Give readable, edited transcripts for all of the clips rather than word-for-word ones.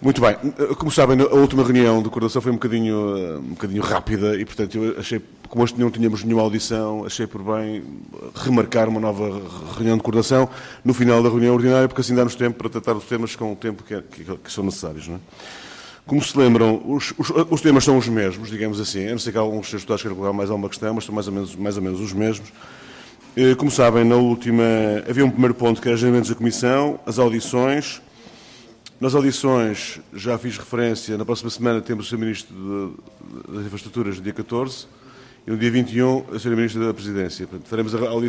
Muito bem. Como sabem, a última reunião de coordenação foi um bocadinho rápida e, portanto, eu achei, como hoje não tínhamos nenhuma audição, achei por bem remarcar uma nova reunião de coordenação no final da reunião ordinária, porque assim dá-nos tempo para tratar os temas com o tempo que são necessários, não é? Como se lembram, os temas são os mesmos, digamos assim. Eu não sei que alguns dos seus deputados queiram colocar mais alguma questão, mas são mais ou menos os mesmos. Como sabem, na última havia um primeiro ponto que era agendamentos da Comissão, as audições. Nas audições, já fiz referência, na próxima semana temos o Sr. Ministro das Infraestruturas, no dia 14, e no dia 21, a Sra. Ministra da Presidência. Portanto, faremos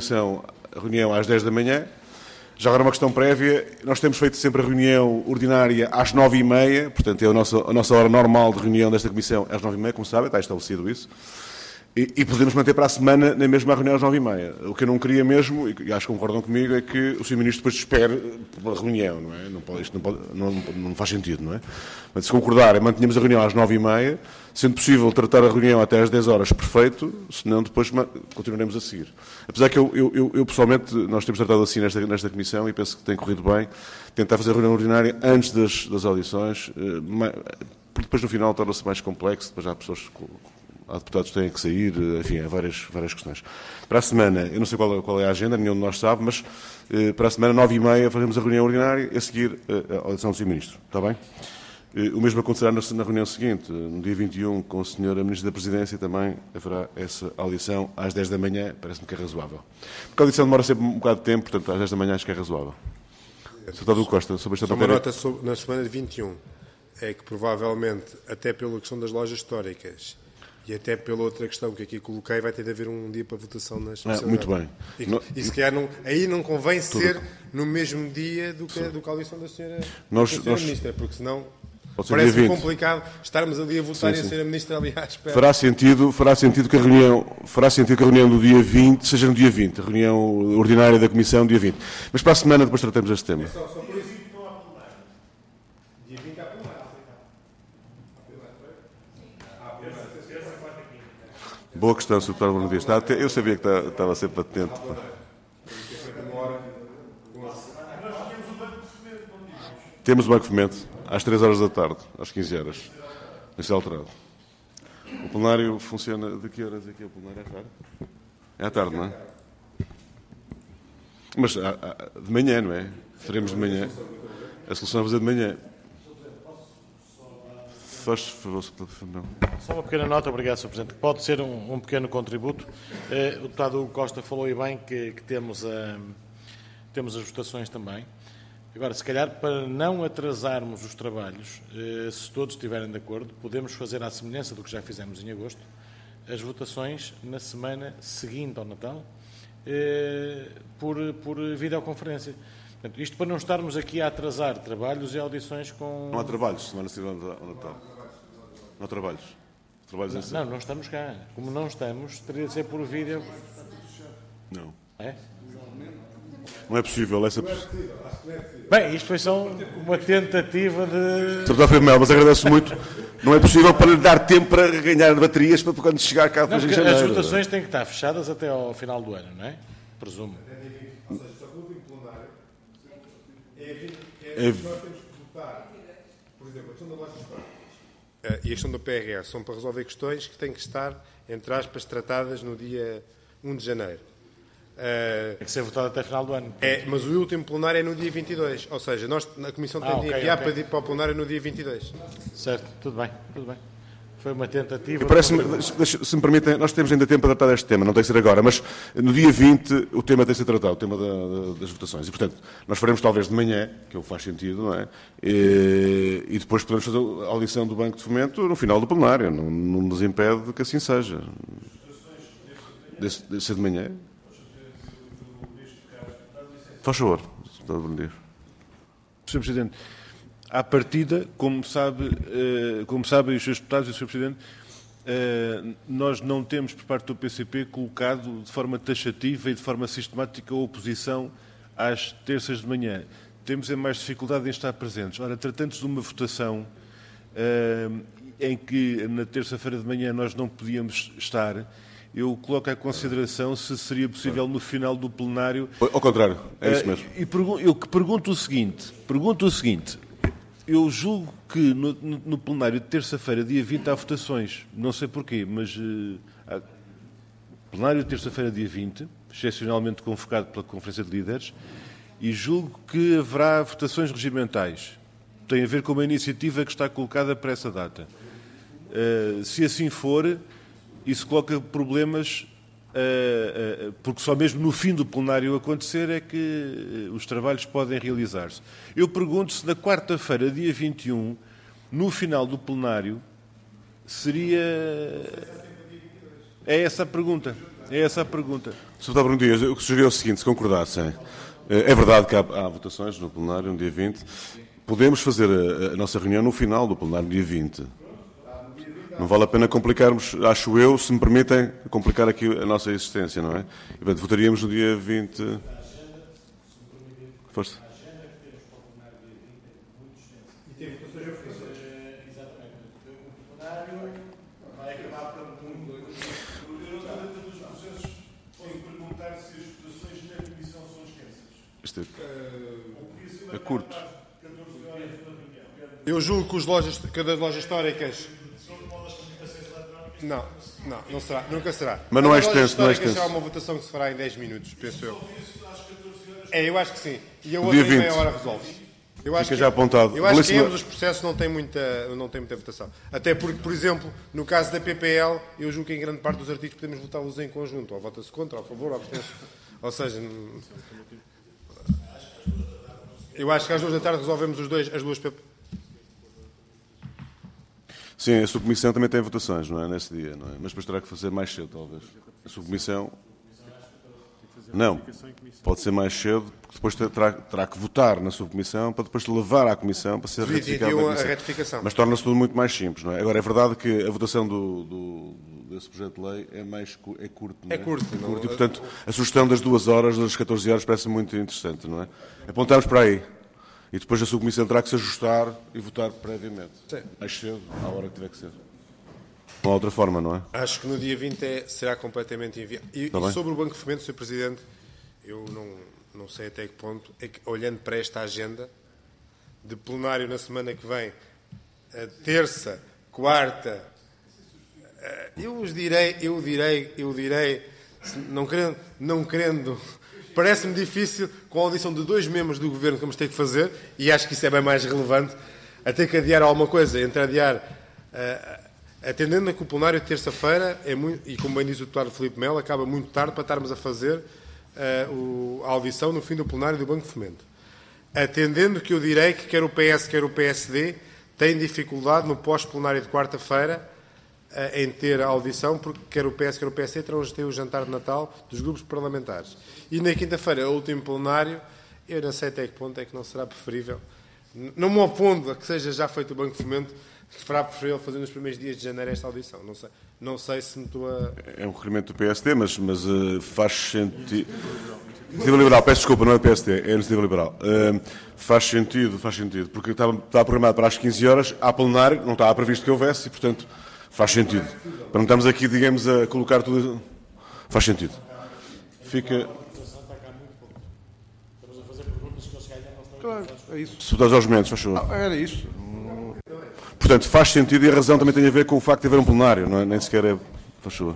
a reunião às 10 da manhã. Já agora uma questão prévia, nós temos feito sempre a reunião ordinária às 9h30, portanto é a nossa hora normal de reunião desta Comissão às 9h30, como sabem, está estabelecido isso. E podemos manter para a semana na mesma reunião às 9h30. O que eu não queria mesmo, e acho que concordam comigo, é que o Sr. Ministro depois espere pela reunião, não é? Isto não faz sentido, não é? Mas se concordarem, mantenhamos a reunião às 9h30, sendo possível tratar a reunião até às 10 horas, perfeito, senão depois continuaremos a seguir. Apesar que eu pessoalmente, nós temos tratado assim nesta Comissão e penso que tem corrido bem, tentar fazer a reunião ordinária antes das audições, porque depois no final torna-se mais complexo, depois há pessoas... Há deputados que têm que sair, enfim, há várias questões. Para a semana, eu não sei qual é a agenda, nenhum de nós sabe, mas para a semana, 9h30, faremos a reunião ordinária e a seguir a audição do Sr. Ministro. Está bem? O mesmo acontecerá na reunião seguinte, no dia 21, com a Sra. Ministra da Presidência, também haverá essa audição às 10 da manhã, parece-me que é razoável. Porque a audição demora sempre um bocado de tempo, portanto, às 10 da manhã acho que é razoável. Sr. Deputado Costa, sobre esta matéria... Uma nota na semana de 21, é que provavelmente, até pela questão das lojas históricas, e até pela outra questão que aqui coloquei, vai ter de haver um dia para votação na especialidade. Muito bem. E se calhar aí não convém ser no mesmo dia do que a audição da Sra. Ministra, porque senão parece complicado estarmos ali a votar e a Sra. Ministra ali à espera. Fará sentido que a reunião do dia 20 seja no dia 20, a reunião ordinária da Comissão dia 20. Mas para a semana depois tratamos este tema. Só por isso que não há plenário. Dia 20 há plenário. Boa questão, Sr. Deputado Bruno Dias. Eu sabia que estava sempre atento. Temos o Banco de Fomento às 3 horas da tarde, às 15 horas. Isso é alterado. O plenário funciona de que horas aqui? O plenário é à tarde? É à tarde, não é? Mas de manhã, não é? Faremos de manhã. A solução é fazer de manhã. Só uma pequena nota, obrigado, Sr. Presidente, que pode ser um pequeno contributo. O deputado Hugo Costa falou aí bem que temos as votações também. Agora, se calhar, para não atrasarmos os trabalhos, se todos estiverem de acordo, podemos fazer à semelhança do que já fizemos em agosto, as votações na semana seguinte ao Natal, por videoconferência. Portanto, isto para não estarmos aqui a atrasar trabalhos e audições com... Não há trabalhos, semana seguinte ao Natal. Não há trabalhos. Não estamos cá. Como não estamos, teria de ser por vídeo. Não. É? Não é possível. Bem, isto foi só uma tentativa de... Sr. Deputado Mel, mas agradeço muito. Não é possível para lhe dar tempo para ganhar baterias para quando chegar cá depois em janeiro. As votações têm que estar fechadas até ao final do ano, não é? Presumo. Ou seja, só que o último plenário nós temos que votar, por exemplo, a questão da loja histórica e a questão da PRR são para resolver questões que têm que estar, entre aspas, tratadas no dia 1 de janeiro. Tem que ser votado até final do ano. Mas o último plenário é no dia 22. Ou seja, a Comissão tem de enviar para o plenário no dia 22. Certo, tudo bem. Foi uma tentativa... Se me permitem, nós temos ainda tempo para tratar deste tema, não tem que ser agora, mas no dia 20 o tema tem que ser tratado, o tema das votações. E, portanto, nós faremos talvez de manhã, que faz sentido, não é? E depois podemos fazer a audição do Banco de Fomento no final do plenário. Não nos impede que assim seja. De ser de manhã. Faz favor, Sr. Bruno Dias. Sr. Presidente, à partida, como sabem os seus deputados e o Sr. Presidente, nós não temos, por parte do PCP, colocado de forma taxativa e de forma sistemática a oposição às terças de manhã. Temos mais dificuldade em estar presentes. Ora, tratando-se de uma votação em que na terça-feira de manhã nós não podíamos estar, eu coloco à consideração se seria possível no final do plenário... Ao contrário, é isso mesmo. Eu pergunto o seguinte, Eu julgo que no plenário de terça-feira, dia 20, há votações. Não sei porquê, mas plenário de terça-feira, dia 20, excepcionalmente convocado pela Conferência de Líderes, e julgo que haverá votações regimentais. Tem a ver com uma iniciativa que está colocada para essa data. Se assim for, isso coloca problemas, porque só mesmo no fim do plenário acontecer é que os trabalhos podem realizar-se. Eu pergunto se na quarta-feira, dia 21, no final do plenário, seria... É essa a pergunta. Sr. Deputado Bruno Dias, eu sugeria o seguinte, se concordassem. É verdade que há votações no plenário, no dia 20. Podemos fazer a nossa reunião no final do plenário, no dia 20. Não vale a pena complicarmos, acho eu, se me permitem, complicar aqui a nossa existência, não é? E, portanto, votaríamos no dia 20... Força. É curto. Eu julgo que as lojas históricas... Não será, nunca será. Mas não é extenso, não é extenso. Será uma votação que se fará em 10 minutos, penso eu. Eu acho que sim. E a outra em meia hora resolve-se. Fica já apontado. Eu acho que em ambos os processos não tem muita votação. Até porque, por exemplo, no caso da PPL, eu julgo que em grande parte dos artigos podemos votá-los em conjunto. Ou vota-se contra, ou a favor, ou abstém-se. Ou seja... Eu acho que às 2 da tarde resolvemos as duas PPL. Sim, a subcomissão também tem votações, não é? Nesse dia, não é? Mas depois terá que fazer mais cedo, talvez. A subcomissão... Não, pode ser mais cedo, porque depois terá que votar na subcomissão para depois levar à comissão para ser ratificada. A retificação. Mas torna-se tudo muito mais simples, não é? Agora, é verdade que a votação desse projeto de lei é curto, não é? É curto. E, portanto, a sugestão das 2 horas, das 14 horas, parece muito interessante, não é? Apontamos para aí. E depois a subcomissão terá que se ajustar e votar previamente. Sim. Mais cedo, à hora que tiver que ser. Não há outra forma, não é? Acho que no dia 20 será completamente inviável. E sobre o Banco de Fomento, Sr. Presidente, eu não sei até que ponto, é que, olhando para esta agenda de plenário na semana que vem, a terça, quarta, eu direi, não querendo, parece-me difícil, com a audição de 2 membros do Governo que vamos ter que fazer, e acho que isso é bem mais relevante, a ter que adiar alguma coisa, entre adiar... Atendendo a que o plenário de terça-feira, e como bem diz o deputado Filipe Melo, acaba muito tarde para estarmos a fazer a audição no fim do plenário do Banco de Fomento. Atendendo que eu direi que quer o PS, quer o PSD, têm dificuldade no pós-plenário de quarta-feira em ter a audição, porque quer o PS, quer o PSD têm o jantar de Natal dos grupos parlamentares. E na quinta-feira, o último plenário, eu não sei até que ponto é que não será preferível, não me opondo a que seja já feito o Banco de Fomento, que fará preferível fazer nos primeiros dias de janeiro esta audição. Não sei se me estou a... É um requerimento do PSD, mas faz sentido... Iniciativa Liberal, peço desculpa, não é PSD, é a Iniciativa Liberal. Faz sentido, porque estava programado para as 15 horas, há plenário, não estava previsto que houvesse, e, portanto, faz sentido. Para não estarmos aqui, digamos, a colocar tudo... Faz sentido. Fica... Claro, é isso. Se puderes aos momentos, faz favor. Era isso. Portanto, faz sentido e a razão também tem a ver com o facto de haver um plenário, não é? Nem sequer é... Faz favor.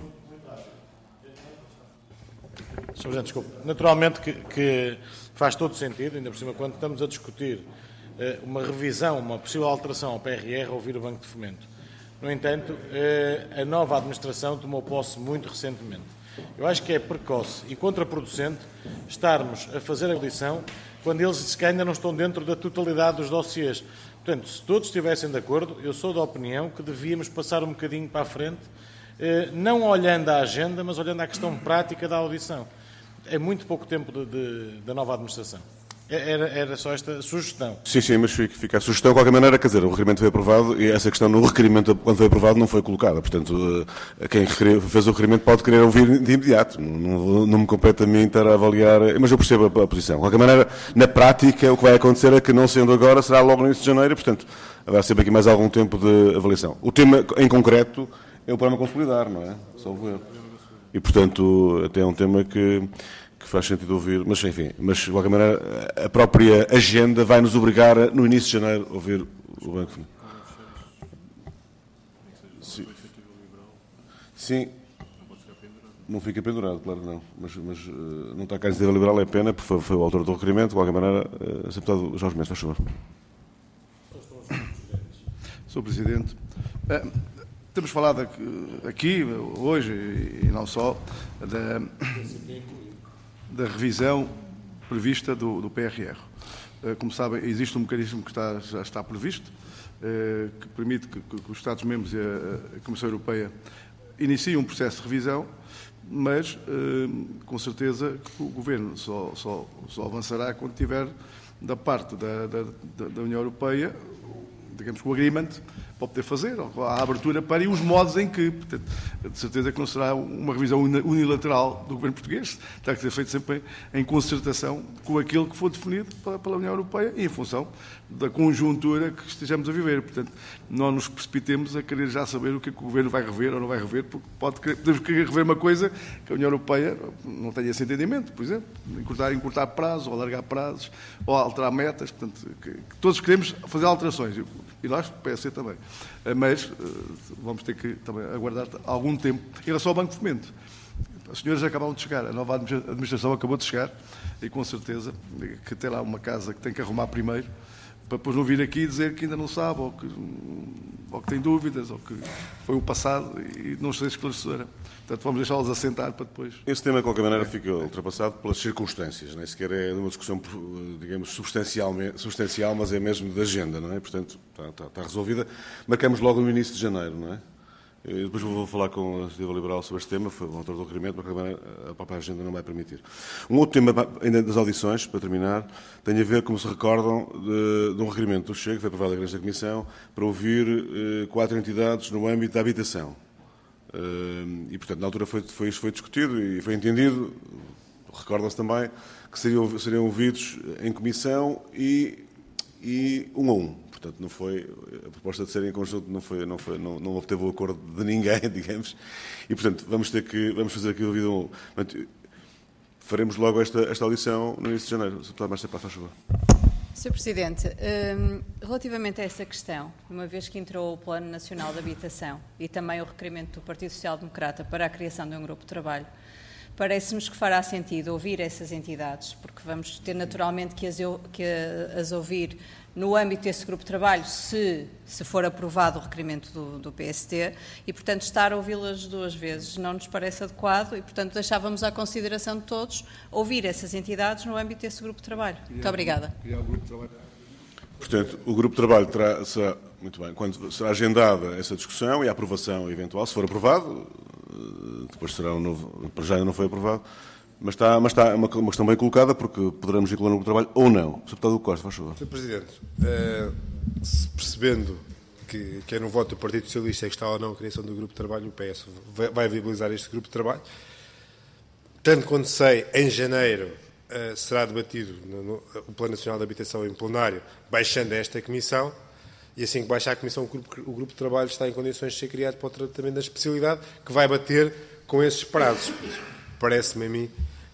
Sr. Presidente, desculpe. Naturalmente que faz todo sentido, ainda por cima, quando estamos a discutir uma revisão, uma possível alteração ao PRR, ouvir o Banco de Fomento. No entanto, a nova administração tomou posse muito recentemente. Eu acho que é precoce e contraproducente estarmos a fazer a audição quando eles se ainda não estão dentro da totalidade dos dossiês. Portanto, se todos estivessem de acordo, eu sou da opinião que devíamos passar um bocadinho para a frente, não olhando à agenda, mas olhando à questão prática da audição. É muito pouco tempo da nova administração. Era só esta sugestão. Sim, mas fica a sugestão. De qualquer maneira, quer dizer, o requerimento foi aprovado e essa questão no requerimento, quando foi aprovado, não foi colocada. Portanto, quem fez o requerimento pode querer ouvir de imediato. Não me compete a mim estar a avaliar, mas eu percebo a posição. De qualquer maneira, na prática, o que vai acontecer é que, não sendo agora, será logo no início de janeiro. Portanto, haverá sempre aqui mais algum tempo de avaliação. O tema, em concreto, é o programa consolidar, não é? Só o erro. E, portanto, até é um tema que faz sentido ouvir, mas enfim, de qualquer maneira, a própria agenda vai nos obrigar, no início de janeiro, a ouvir o Banco Fomento. Sim. Sim. Não fica pendurado, claro que não. Mas não está cá a iniciativa liberal, é pena, porque foi o autor do requerimento. De qualquer maneira, Sr. Deputado Jorge Mendes, faz favor. Sr. Presidente, temos falado aqui, hoje, e não só, da revisão prevista do PRR. Como sabem, existe um mecanismo que já está previsto, que permite que os Estados-membros e a Comissão Europeia iniciem um processo de revisão, mas com certeza que o Governo só avançará quando tiver da parte da União Europeia, digamos que o agreement para poder fazer, ou a abertura para e os modos em que, portanto, de certeza que não será uma revisão unilateral do Governo português, terá que ser feito sempre em concertação com aquilo que for definido pela União Europeia e em função da conjuntura que estejamos a viver. Portanto, não nos precipitemos a querer já saber o que é que o Governo vai rever ou não vai rever, porque podemos querer rever uma coisa que a União Europeia não tenha esse entendimento, por exemplo, encurtar prazos, ou alargar prazos, ou alterar metas, portanto, que todos queremos fazer alterações, e nós, o PSD também. Mas vamos ter que também aguardar algum tempo. Em relação ao Banco de Fomento, as senhoras acabaram de chegar, a nova administração acabou de chegar, e com certeza que tem lá uma casa que tem que arrumar primeiro, para depois não vir aqui dizer que ainda não sabe, ou que tem dúvidas, ou que foi o passado e não ser esclarecedora. Portanto, vamos deixá-los assentar para depois... Esse tema, de qualquer maneira, fica ultrapassado pelas circunstâncias. Nem sequer é uma discussão, digamos, substancial, mas é mesmo de agenda, não é? Portanto, está resolvida. Marcamos logo no início de janeiro, não é? Eu depois vou falar com a Iniciativa Liberal sobre este tema, foi o autor do requerimento, mas de qualquer maneira a própria agenda não vai permitir. Um outro tema, ainda das audições, para terminar, tem a ver, como se recordam, de um requerimento do Chega, que foi aprovado nesta Comissão, para ouvir 4 entidades no âmbito da habitação. E, portanto, na altura isso foi discutido e foi entendido, recordam-se também, que seriam ouvidos em comissão e 1 a 1. Portanto, não foi, a proposta de ser em conjunto não obteve o acordo de ninguém, digamos, e, portanto, vamos fazer aqui o ouvido 1 a 1. Portanto, faremos logo esta audição no início de janeiro. Sr. Deputado Márcia Pá, faz favor. Sr. Presidente, relativamente a essa questão, uma vez que entrou o Plano Nacional de Habitação e também o requerimento do Partido Social Democrata para a criação de um grupo de trabalho, parece-nos que fará sentido ouvir essas entidades, porque vamos ter naturalmente que as ouvir no âmbito desse grupo de trabalho, se for aprovado o requerimento do PST, e, portanto, estar a ouvi-las 2 vezes não nos parece adequado e, portanto, deixávamos à consideração de todos ouvir essas entidades no âmbito desse grupo de trabalho. Muito obrigada. Portanto, o grupo de trabalho será, muito bem, quando será agendada essa discussão e a aprovação eventual, se for aprovado, depois será um novo, para já ainda não foi aprovado, mas está uma questão bem colocada, porque poderemos incluir no grupo de trabalho ou não. Sr. Deputado Costa, faz favor. Sr. Presidente, percebendo que é no voto do Partido Socialista que está ou não a criação do grupo de trabalho, o PS vai viabilizar este grupo de trabalho. Tanto quanto sei, em janeiro será debatido o Plano Nacional de Habitação em plenário, baixando esta Comissão, e assim que baixar a Comissão, o grupo de trabalho está em condições de ser criado para o tratamento da especialidade, que vai bater com esses prazos. Parece-me a mim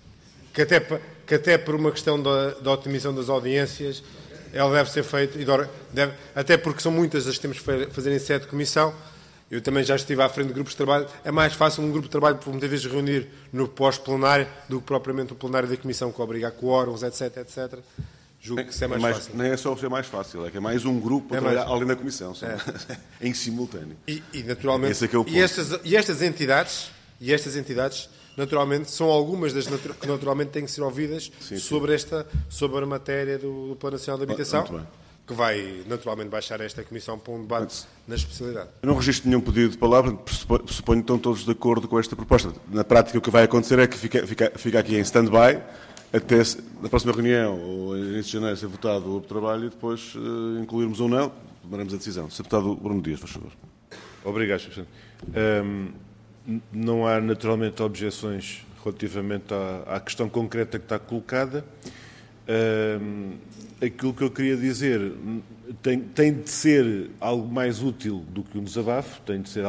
que até por uma questão da otimização das audiências, ela deve ser feita, até porque são muitas as que temos que fazer em sede de comissão. Eu também já estive à frente de grupos de trabalho. É mais fácil um grupo de trabalho, por muitas vezes, reunir no pós-plenário do que propriamente o plenário da comissão, que obriga a quóruns, etc, etc. Julgo que isso é mais fácil. Nem é só ser mais fácil, é que é mais um grupo para trabalhar além da comissão, em simultâneo. E naturalmente, esse é que é o ponto. E estas entidades, naturalmente, são algumas das que naturalmente têm que ser ouvidas sobre a matéria do Plano Nacional de Habitação, que vai naturalmente baixar esta Comissão para um debate na especialidade. Eu não registro nenhum pedido de palavra, suponho que estão todos de acordo com esta proposta. Na prática, o que vai acontecer é que fica aqui em stand-by, até na próxima reunião, ou em início de janeiro, ser votado o grupo de trabalho e depois incluirmos ou não, tomaremos a decisão. Sr. Deputado Bruno Dias, faz favor. Obrigado, Sr. Presidente. Não há, naturalmente, objeções relativamente à questão concreta que está colocada. Aquilo que eu queria dizer tem de ser algo mais útil do que um desabafo,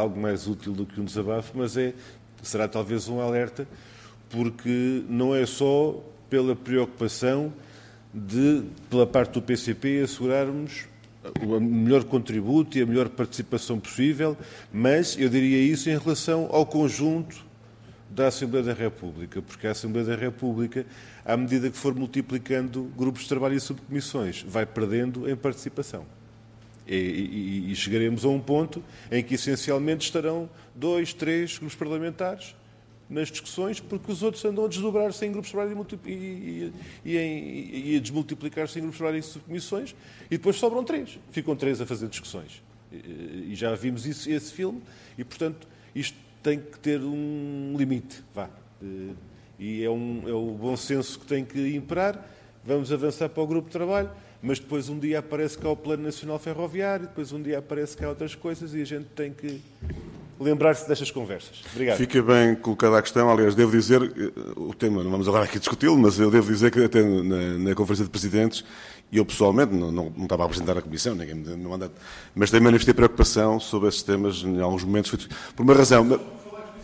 mas será talvez um alerta, porque não é só pela preocupação de, pela parte do PCP, assegurarmos o melhor contributo e a melhor participação possível, mas eu diria isso em relação ao conjunto da Assembleia da República, porque a Assembleia da República, à medida que for multiplicando grupos de trabalho e subcomissões, vai perdendo em participação. E chegaremos a um ponto em que, essencialmente, estarão 2, 3 grupos parlamentares nas discussões, porque os outros andam a desdobrar-se em grupos de trabalho e a desmultiplicar-se em grupos de trabalho e subcomissões, e depois sobram 3. Ficam 3 a fazer discussões. E já vimos esse filme, e, portanto, isto tem que ter um limite. E é o bom senso que tem que imperar. Vamos avançar para o grupo de trabalho, mas depois um dia aparece cá o Plano Nacional Ferroviário, depois um dia aparece cá outras coisas, e a gente tem que lembrar-se destas conversas. Obrigado. Fica bem colocada a questão. Aliás, devo dizer, o tema, não vamos agora aqui discuti-lo, mas eu devo dizer que até na Conferência de Presidentes, e eu pessoalmente não estava a apresentar a Comissão, ninguém não anda, mas também manifestei preocupação sobre esses temas em alguns momentos, por uma razão.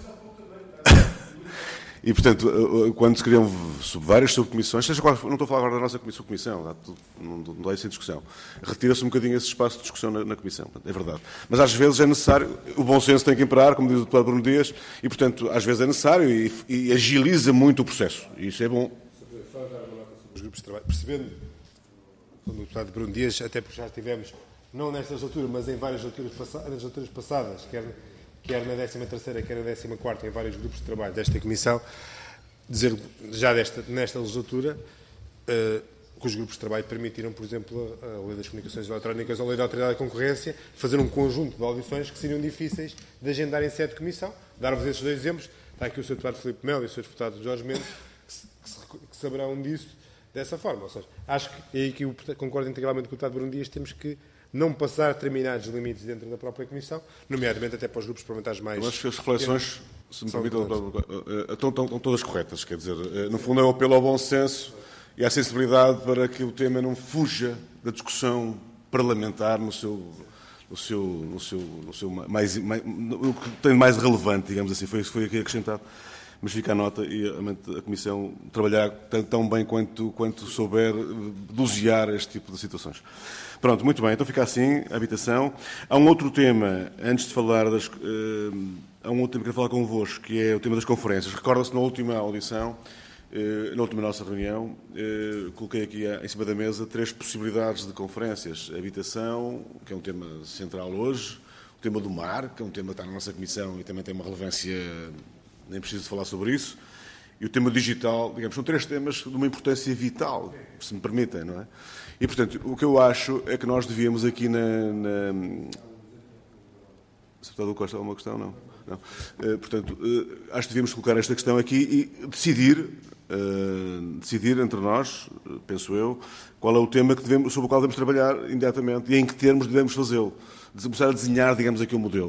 E, portanto, quando se criam várias subcomissões, seja qual, não estou a falar agora da nossa subcomissão, não é sem discussão, retira-se um bocadinho esse espaço de discussão na Comissão, é verdade. Mas às vezes é necessário, o bom senso tem que imperar, como diz o deputado Bruno Dias, e, portanto, às vezes é necessário e agiliza muito o processo. E isso é bom. Os grupos de trabalho, percebendo, como o deputado Bruno Dias, até porque já tivemos, não nesta legislatura, mas em várias legislaturas passadas, quer na 13ª, quer na 14ª, em vários grupos de trabalho desta Comissão, dizer já nesta legislatura que os grupos de trabalho permitiram, por exemplo, a Lei das Comunicações Eletrónicas ou a Lei da Autoridade da Concorrência, fazer um conjunto de audições que seriam difíceis de agendar em sede de comissão. Dar-vos esses 2 exemplos. Está aqui o Sr. Deputado Filipe Melo e o Sr. Deputado Jorge Mendes, que saberão disso dessa forma. Ou seja, acho que, e aí que eu concordo integralmente com o Deputado Bruno Dias, temos que não passar determinados limites dentro da própria Comissão, nomeadamente até para os grupos parlamentares mais... Eu acho que as reflexões, se me permitem, estão todas corretas. Quer dizer, no fundo é o apelo ao bom senso e à sensibilidade para que o tema não fuja da discussão parlamentar no que tem mais relevante, digamos assim, foi aqui acrescentado. Mas fica a nota e a Comissão trabalhar tão bem quanto souber dosear este tipo de situações. Pronto, muito bem, então fica assim, a habitação. Há um outro tema, antes de falar há um outro tema que quero falar convosco, que é o tema das conferências. Recorda-se na última audição, na última nossa reunião, coloquei aqui em cima da mesa 3 possibilidades de conferências. A habitação, que é um tema central hoje, o tema do mar, que é um tema que está na nossa Comissão e também tem uma relevância, nem preciso falar sobre isso, e o tema digital, digamos, são 3 temas de uma importância vital, se me permitem, não é? E, portanto, o que eu acho é que nós devíamos aqui Se o deputado Costa há alguma questão, não. Portanto, acho que devíamos colocar esta questão aqui e decidir entre nós, penso eu, qual é o tema sobre o qual devemos trabalhar imediatamente e em que termos devemos fazê-lo. Começar a desenhar, digamos, aqui um modelo.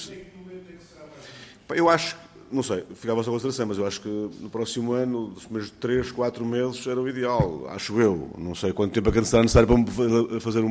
Eu acho, não sei, fica a vossa consideração, mas eu acho que no próximo ano, nos primeiros 3, 4 meses, era o ideal, acho eu. Não sei quanto tempo é que será necessário para fazer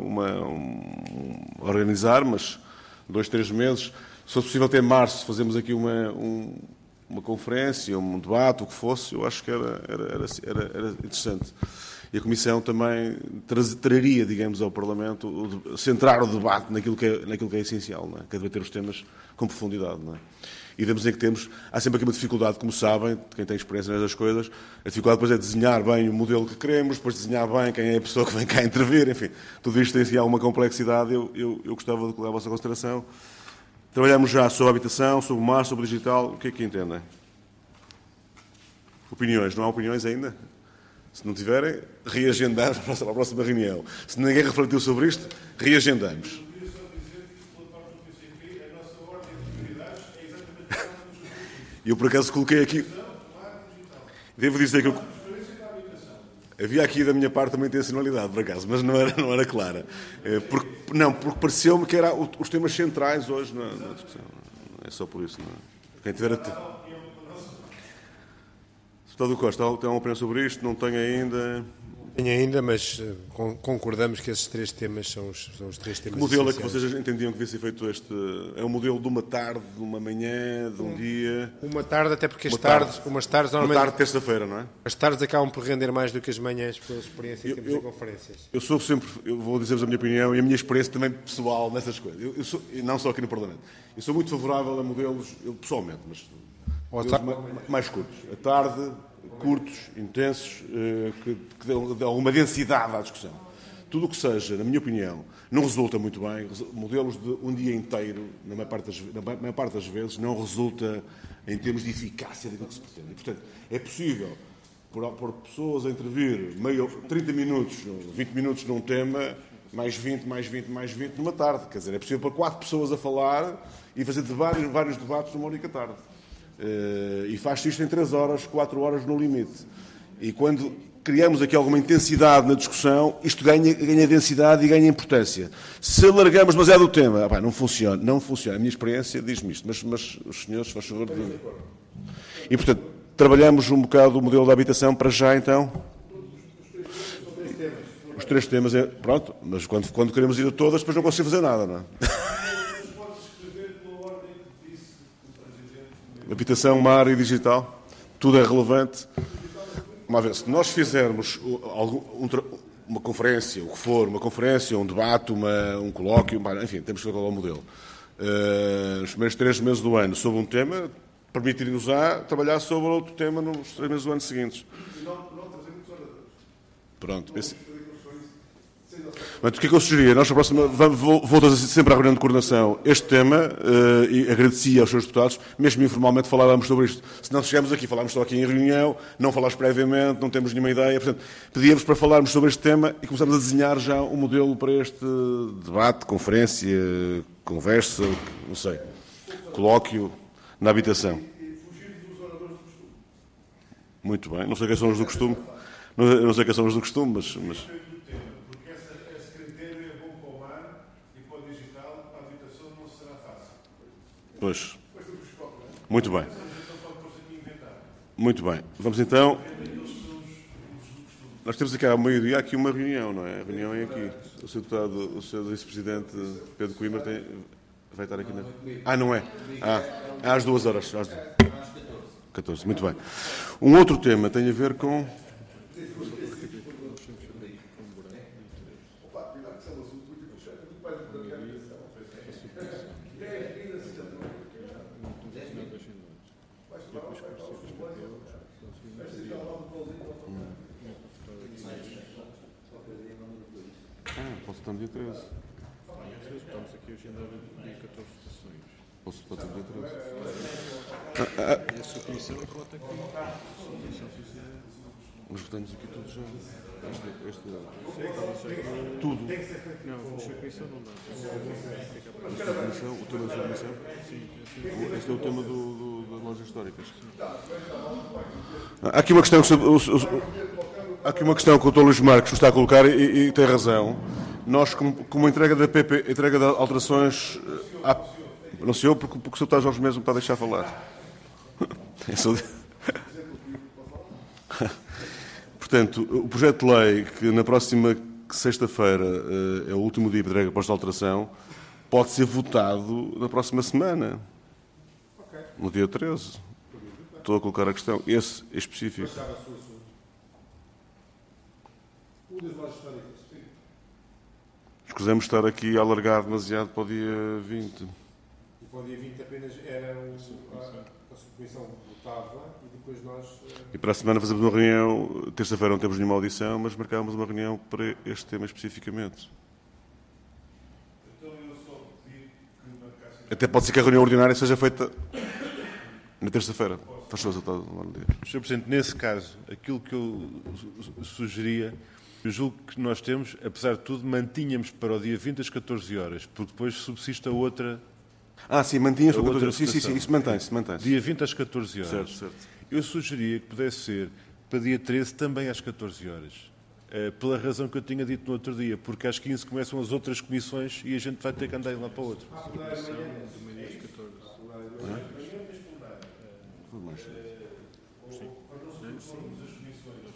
organizar, mas 2, 3 meses. Se fosse possível até março, fazemos aqui uma conferência, um debate, o que fosse, eu acho que era interessante. E a Comissão também traria, digamos, ao Parlamento, centrar o debate naquilo que é essencial, não é? Que é debater os temas com profundidade, não é? E devemos dizer que há sempre aqui uma dificuldade, como sabem, de quem tem experiência nestas coisas, a dificuldade depois é desenhar bem o modelo que queremos, depois desenhar bem quem é a pessoa que vem cá intervir, enfim, tudo isto tem assim alguma complexidade, eu gostava de colocar a vossa consideração. Trabalhamos já sobre a habitação, sobre o mar, sobre o digital, o que é que entendem? Opiniões, não há opiniões ainda? Se não tiverem, reagendar para a próxima reunião. Se ninguém refletiu sobre isto, reagendamos. E eu, por acaso, coloquei aqui... Devo dizer que havia aqui da minha parte também intencionalidade, por acaso, mas não era clara. Porque pareceu-me que eram os temas centrais hoje na discussão. É só por isso. Não é? Quem tiver a... Deputado Costa, tem uma opinião sobre isto? Não tem ainda? Tem ainda, mas concordamos que esses 3 temas são os 3 temas. Que modelo é que essenciais. vocês entendiam que devia ser feito este? É um modelo de uma tarde, de uma manhã, de um dia? Uma tarde, até porque Umas tardes normalmente. Uma tarde, terça-feira, não é? As tardes acabam por render mais do que as manhãs pela experiência que temos em conferências. Eu vou dizer-vos a minha opinião e a minha experiência também pessoal nessas coisas. E não só aqui no Parlamento. Eu sou muito favorável a modelos, pessoalmente, mas mais curtos. A tarde, curtos, intensos, que dão alguma densidade à discussão. Tudo o que seja, na minha opinião, não resulta muito bem. Modelos de um dia inteiro, na maior parte das vezes, não resulta em termos de eficácia daquilo que se pretende. E, portanto, é possível por pessoas a intervir 30 minutos, 20 minutos num tema, mais 20, mais 20, mais 20 numa tarde. Quer dizer, é possível para 4 pessoas a falar e fazer vários debates numa única tarde. E faz-se isto em 3 horas, 4 horas no limite. E quando criamos aqui alguma intensidade na discussão, isto ganha densidade e ganha importância. Se alargamos demasiado o tema, não funciona. Não funciona. A minha experiência diz-me isto, mas os senhores, faz favor de... E, portanto, trabalhamos um bocado o modelo da habitação para já, então. Os 3 temas, pronto, mas quando queremos ir a todas, depois não consigo fazer nada, não é? Habitação, mar e digital, tudo é relevante. Uma vez, se nós fizermos uma conferência, o que for, uma conferência, um debate, um colóquio, enfim, temos que ver qual é o modelo. Nos primeiros 3 meses do ano, sobre um tema, permitir-nos trabalhar sobre outro tema nos 3 meses do ano seguintes. Pronto, mas o que é que eu sugeria? Nós, voltamos sempre à reunião de coordenação este tema, e agradecia aos seus deputados, mesmo informalmente falávamos sobre isto. Se não chegamos aqui, falámos só aqui em reunião, não falámos previamente, não temos nenhuma ideia, portanto, pedíamos para falarmos sobre este tema e começamos a desenhar já um modelo para este debate, conferência, conversa, não sei, colóquio na habitação. Muito bem, não sei quem são os do costume, não sei quem são os do costume, mas... Pois. Muito bem. Muito bem. Vamos então... Nós temos aqui ao meio-dia aqui uma reunião, não é? A reunião é aqui. O Sr. Deputado, o Sr. Vice-Presidente Pedro Coimbra vai estar aqui na... não é? Às 2 horas. Às 14. Muito bem. Um outro tema tem a ver com... Posso estar no dia 13. Estamos aqui hoje ainda dia 14 votações. Posso estar no dia 13. E a sua comissão é que vota aqui. Nós votamos aqui tudo já. Tudo. Não, a sua comissão não dá. O tema da sua comissão? Sim. Este é o tema das lojas históricas. Há aqui uma questão que o Dr. Luís Marques está a colocar e tem razão. Nós, como entrega de alterações, anunciou porque o Sr. Jorge mesmo está a deixar falar. Portanto, o projeto de lei, que na próxima sexta-feira é o último dia de entrega para esta alteração, pode ser votado na próxima semana, no dia 13. Estou a colocar a questão, esse específico. Escusamos estar aqui a alargar demasiado para o dia 20. E para o dia 20 apenas era a subcomissão votava e depois nós... E para a semana fazemos uma reunião, terça-feira não temos nenhuma audição, mas marcámos uma reunião para este tema especificamente. Até pode ser que a reunião ordinária seja feita na terça-feira. Faz favor, Sr. Presidente, nesse caso, aquilo que eu sugeria, eu julgo que nós temos, apesar de tudo, mantínhamos para o dia 20 às 14 horas, porque depois subsiste a outra... sim, mantinhas para 14 outra horas. Sim, isso mantém-se. Dia 20 às 14 horas. Certo. Eu sugeria que pudesse ser para dia 13 também às 14 horas. Pela razão que eu tinha dito no outro dia, porque às 15 começam as outras comissões e a gente vai ter que andar de lá para o outro.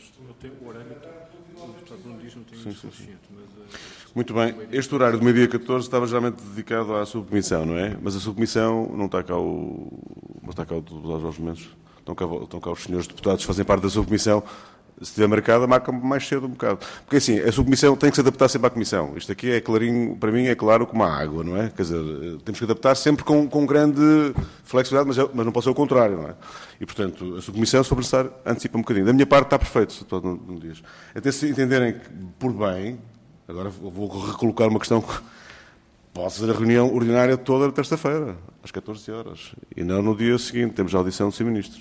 O horário, o deputado não diz, não tem suficiente, mas... Muito bem. Este horário de meio-dia 14 estava geralmente dedicado à subcomissão, não é? Mas a subcomissão não está cá não está cá o deputado Jorge Mendes. Estão cá os senhores deputados que fazem parte da subcomissão. Se estiver marcada, marca mais cedo um bocado. Porque assim, a subcomissão tem que se adaptar sempre à comissão. Isto aqui é clarinho, para mim é claro como a água, não é? Quer dizer, temos que adaptar sempre com grande flexibilidade, mas não pode ser o contrário, não é? E, portanto, a subcomissão, se for necessário, antecipa um bocadinho. Da minha parte está perfeito, não dias. Até se entenderem que, por bem, agora vou recolocar uma questão que pode fazer a reunião ordinária toda terça-feira, às 14 horas. E não no dia seguinte, temos a audição do Sr. Ministro.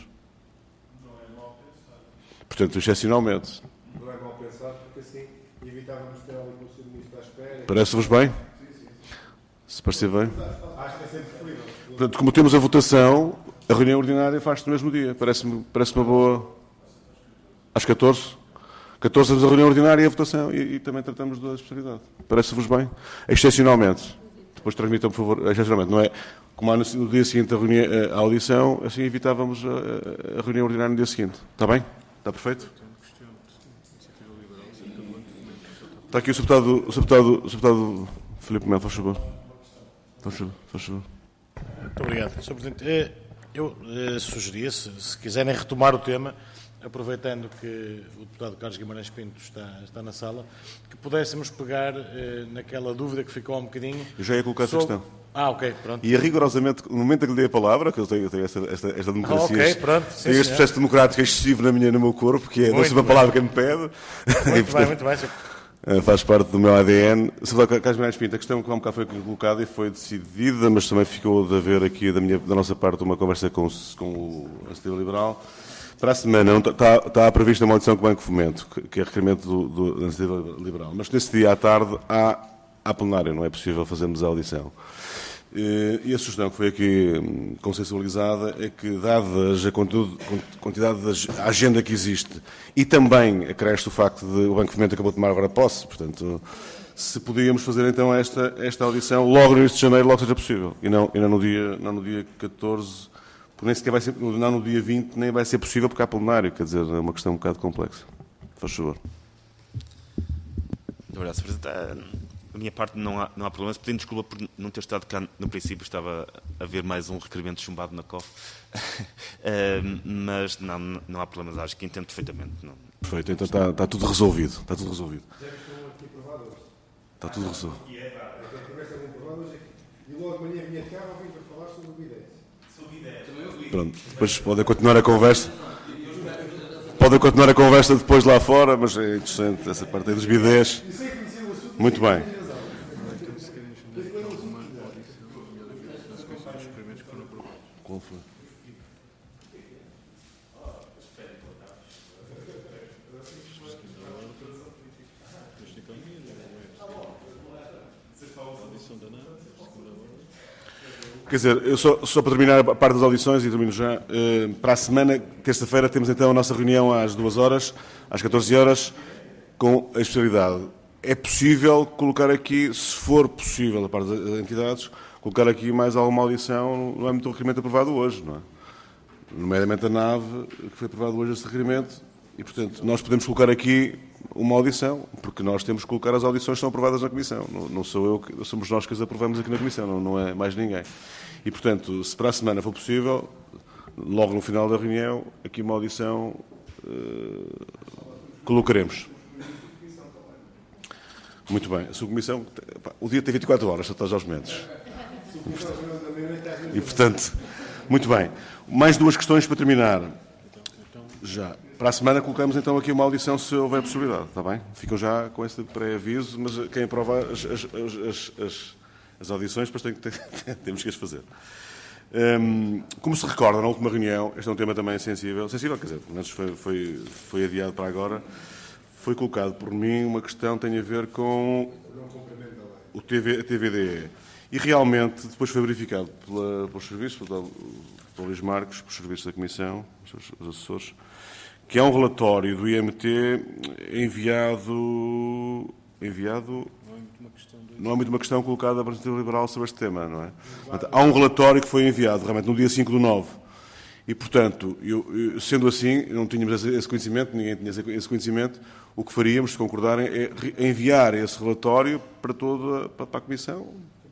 Portanto, excepcionalmente. Não é mal pensado, porque assim evitávamos ter ali com o Sr. Ministro à espera. Parece-vos bem? Sim. Se parecer bem? Acho que é sempre preferível. Portanto, como temos a votação, a reunião ordinária faz-se no mesmo dia. Parece-me uma boa... Às 14? 14 temos a reunião ordinária e a votação e também tratamos da especialidade. Parece-vos bem? Excepcionalmente. Depois transmitam, por favor, excepcionalmente. Não é como há no dia seguinte a audição, assim evitávamos a reunião ordinária no dia seguinte. Está bem? Está perfeito? Está aqui o deputado Filipe Melo, faz favor. Faz favor. Muito obrigado. Sr. Presidente, eu sugeria, se quiserem retomar o tema, aproveitando que o deputado Carlos Guimarães Pinto está na sala, que pudéssemos pegar naquela dúvida que ficou há um bocadinho. Eu já ia colocar essa questão. Ok, pronto. E rigorosamente, no momento em que lhe dei a palavra, que eu tenho esta democracia, ok, pronto. Sim, tenho este processo democrático excessivo no meu corpo, que é a última palavra que me pede. Muito bem. Faz parte do meu ADN. Sr. Carlos Guimarães Pinto, a questão que há um bocado foi colocada e foi decidida, mas também ficou de haver aqui da nossa parte uma conversa com a Iniciativa Liberal. Para a semana está prevista uma audição com o Banco Fomento, que é requerimento da Iniciativa Liberal. Mas nesse dia à tarde há plenário, não é possível fazermos a audição. E a sugestão que foi aqui consensualizada é que, dadas a quantidade da agenda que existe, e também acresce o facto de o Banco Fomento acabou de tomar agora posse, portanto, se podíamos fazer então esta audição logo no início de janeiro, logo seja possível, e não no dia 14, porque nem sequer vai ser, não no dia 20, nem vai ser possível porque há plenário, quer dizer, é uma questão um bocado complexa. Faz favor. Muito obrigado, Sr. Presidente. Da minha parte não há problema. Pedindo desculpa por não ter estado cá no princípio, estava a ver mais um requerimento chumbado na COF. Mas não há problemas, acho que entendo perfeitamente. Não. Perfeito, então está tudo resolvido. Está tudo resolvido. Está tudo resolvido. E logo de manhã vinha de cá, vim para falar sobre o BIDES. Pronto, depois podem continuar a conversa. Podem continuar a conversa depois lá fora, mas é interessante essa parte aí dos bidés. Muito bem. Qual foi? Quer dizer, eu só para terminar a parte das audições, e termino já, para a semana, terça-feira, temos então a nossa reunião às 2 horas, às 14 horas, com a especialidade. É possível colocar aqui, se for possível, da parte das entidades, colocar aqui mais alguma audição no âmbito do requerimento aprovado hoje, não é? Nomeadamente a NAV, que foi aprovado hoje esse requerimento, e, portanto, nós podemos colocar aqui uma audição, porque nós temos que colocar as audições que são aprovadas na Comissão. Não sou eu, somos nós que as aprovamos aqui na Comissão, não é mais ninguém. E, portanto, se para a semana for possível, logo no final da reunião, aqui uma audição colocaremos. Muito bem. A subcomissão, o dia tem 24 horas, Sr. Jorge Mendes. E, portanto, muito bem. Mais 2 questões para terminar. Já. Para a semana colocamos então aqui uma audição se houver possibilidade, está bem? Ficam já com esse pré-aviso, mas quem aprova as audições, depois temos que as fazer. Como se recorda, na última reunião, este é um tema também sensível, quer dizer, antes foi adiado para agora, foi colocado por mim uma questão que tem a ver com a TVDE. E realmente, depois foi verificado pelos serviços, pelo Luís Marcos, pelos serviços da Comissão, os assessores, que é um relatório do IMT enviado. Não é muito uma questão colocada pela Iniciativa Liberal sobre este tema, não é? Portanto, há um relatório que foi enviado, realmente, no dia 5/9, E, portanto, sendo assim, não tínhamos esse conhecimento, ninguém tinha esse conhecimento, o que faríamos, se concordarem, é enviar esse relatório para a Comissão.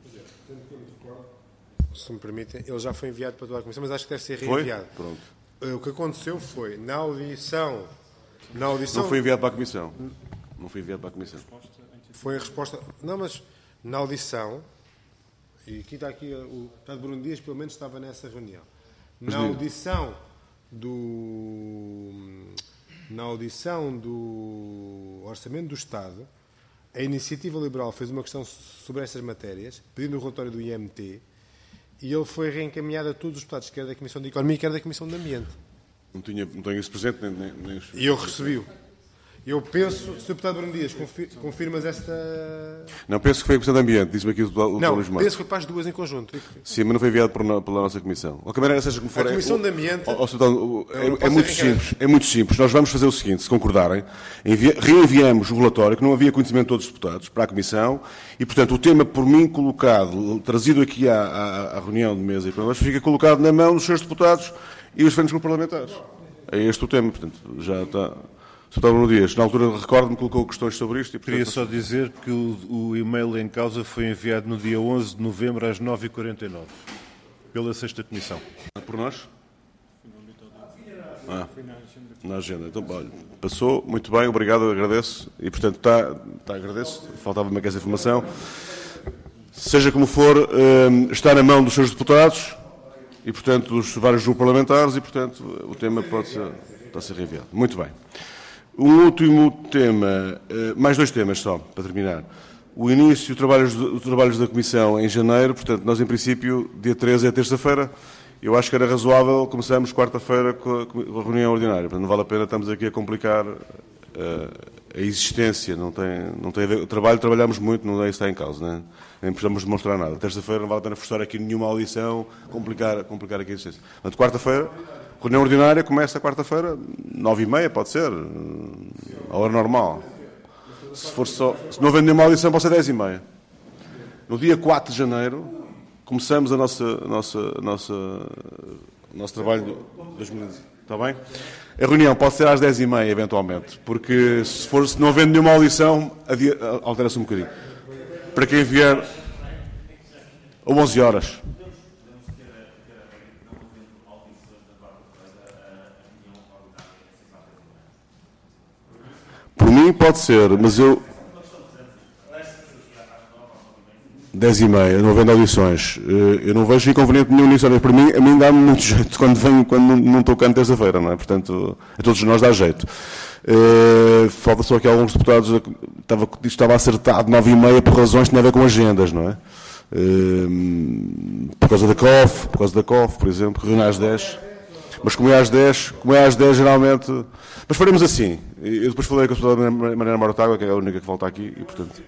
Se me permitem, ele já foi enviado para toda a Comissão, mas acho que deve ser reenviado. Pronto. O que aconteceu foi, na audição... Não foi enviado para a Comissão. Não foi enviado para a Comissão. Foi a resposta... Não, mas na audição, e aqui está o Deputado Bruno Dias, pelo menos estava nessa reunião. Na audição do Orçamento do Estado, a Iniciativa Liberal fez uma questão sobre essas matérias, pedindo o relatório do IMT, e ele foi reencaminhado a todos os deputados, quer da Comissão de Economia, quer da Comissão de Ambiente. Não tenho isso presente, nem os... E eu recebi-o. Eu penso, Sr. Deputado Bruno Dias, confirmas esta... Não, penso que foi a Comissão de Ambiente, disse-me aqui o Não, Luís Marques. penso que foi para as duas em conjunto. Sim, mas não foi enviado pela nossa Comissão. A Câmara, seja como for... A Comissão de Ambiente... É muito simples. É muito simples. Nós vamos fazer o seguinte, se concordarem, reenviamos o relatório, que não havia conhecimento de todos os deputados, para a Comissão, e, portanto, o tema por mim colocado, trazido aqui à reunião de mesa, fica colocado na mão dos senhores deputados e os diferentes grupos parlamentares. É este o tema, portanto, já está... Sr. Bruno Dias, na altura, recordo-me, colocou questões sobre isto. E, portanto, queria só dizer que o e-mail em causa foi enviado no dia 11 de novembro às 9h49, pela 6ª Comissão. Por nós? Na agenda. Então, olha, passou, muito bem, obrigado, agradeço. E, portanto, agradeço, faltava-me aqui essa informação. Seja como for, está na mão dos seus deputados e, portanto, dos vários grupos parlamentares e, portanto, o tema pode ser reenviado. Muito bem. Um último tema, mais 2 temas só, para terminar. O início dos trabalhos da Comissão em janeiro, portanto, nós, em princípio, dia 13 é terça-feira. Eu acho que era razoável começarmos quarta-feira com a reunião ordinária. Portanto, não vale a pena estamos aqui a complicar a existência. Não tem a ver. O trabalho, trabalhamos muito, não é isso que está em causa, né? Nem precisamos demonstrar nada. Terça-feira não vale a pena forçar aqui nenhuma audição, complicar aqui a existência. Portanto, quarta-feira, reunião ordinária começa quarta-feira, 9h30, pode ser, a hora normal. Se não houver nenhuma audição, pode ser 10h30. No dia 4 de janeiro, começamos o nosso trabalho de 2015. Está bem? A reunião pode ser às 10h30, eventualmente, porque se não houver nenhuma audição, altera-se um bocadinho. Para quem vier, ou 11 horas. Por mim pode ser, mas eu... 10h30, não havendo audições. Eu não vejo inconveniente nenhum nisso. Para mim, a mim dá-me muito jeito quando não estou cá na terça-feira, não é? Portanto, a todos nós dá jeito. Falta só aqui alguns deputados, estava acertado 9h30 por razões que tinham a ver com agendas, não é? Por causa da COF, por exemplo, que reúne às 10. Mas como é às 10, geralmente... Mas faremos assim. Eu depois falei com a deputada Mariana Mortágua, que é a única que falta aqui, e portanto...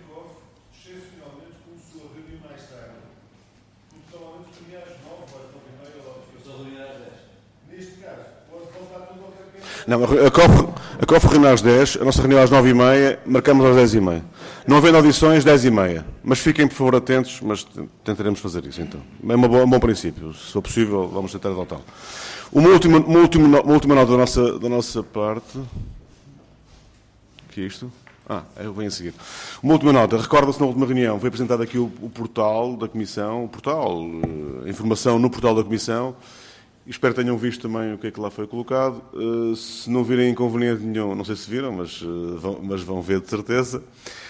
Não, a COF reúne às 10, a nossa reunião às 9h30, marcamos às 10h30. Não havendo audições, 10h30. Mas fiquem, por favor, atentos, mas tentaremos fazer isso, então. É um bom princípio. Se for possível, vamos tentar adotá-lo. Uma última nota da nossa parte. O que é isto? Eu venho a seguir. Uma última nota. Recorda-se, na última reunião, foi apresentado aqui o portal da Comissão, a informação no portal da Comissão. Espero que tenham visto também o que é que lá foi colocado. Se não virem inconveniente nenhum, não sei se viram, mas vão ver de certeza.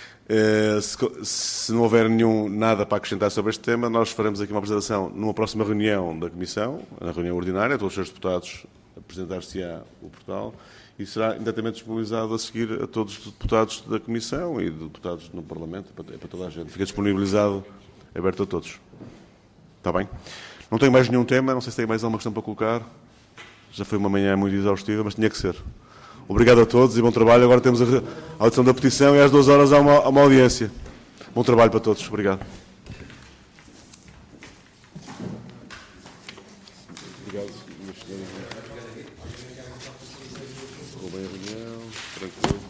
Se não houver nada para acrescentar sobre este tema, nós faremos aqui uma apresentação numa próxima reunião da Comissão, na reunião ordinária, todos os seus deputados apresentar-se-á o portal, e será imediatamente disponibilizado a seguir a todos os deputados da Comissão e deputados no Parlamento, para toda a gente. Fica disponibilizado, aberto a todos. Está bem? Não tenho mais nenhum tema, não sei se tem mais alguma questão para colocar. Já foi uma manhã muito exaustiva, mas tinha que ser. Obrigado a todos e bom trabalho. Agora temos a audição da petição e às 2 horas há uma audiência. Bom trabalho para todos. Obrigado. Obrigado, meus senhores. Ficou bem a reunião. Tranquilo.